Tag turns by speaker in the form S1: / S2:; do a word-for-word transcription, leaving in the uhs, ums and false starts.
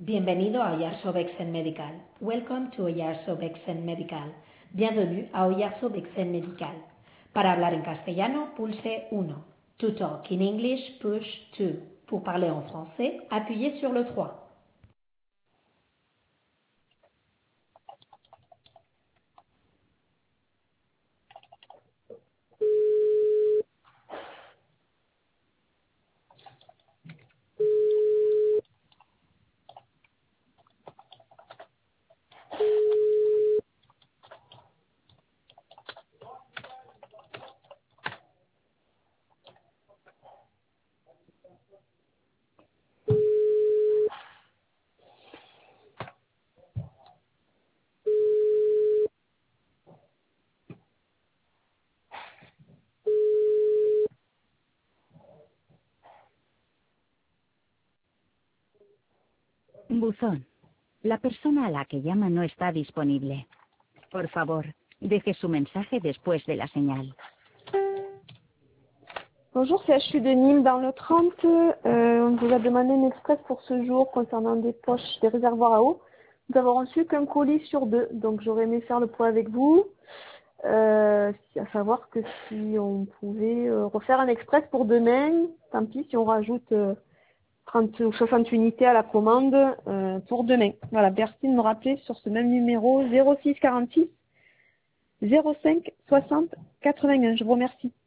S1: Bienvenido a Oyarzo-Vexen Medical. Welcome to Oyarzo-Vexen Medical. Bienvenue à Oyarzo-Vexen Medical. Para hablar en castellano, pulse uno. To talk in English, push two. Pour parler en français, appuyez sur le trois.
S2: Buzón. La persona a la que llama no está disponible. Por favor, deje su mensaje después de la señal.
S3: Bonjour, c'est H U de Nîmes dans le trente. Euh, on vous a demandé une express pour ce jour concernant des poches, des réservoirs à eau. Nous avons reçu qu'un colis sur deux, donc j'aurais aimé faire le point avec vous. Euh, à savoir que si on pouvait euh, refaire un express pour demain, tant pis si on rajoute euh, trente ou soixante unités à la commande euh, pour demain. Voilà, merci de me rappeler sur ce même numéro zéro six quarante-six zéro cinq soixante quatre-vingt-un. Je vous remercie.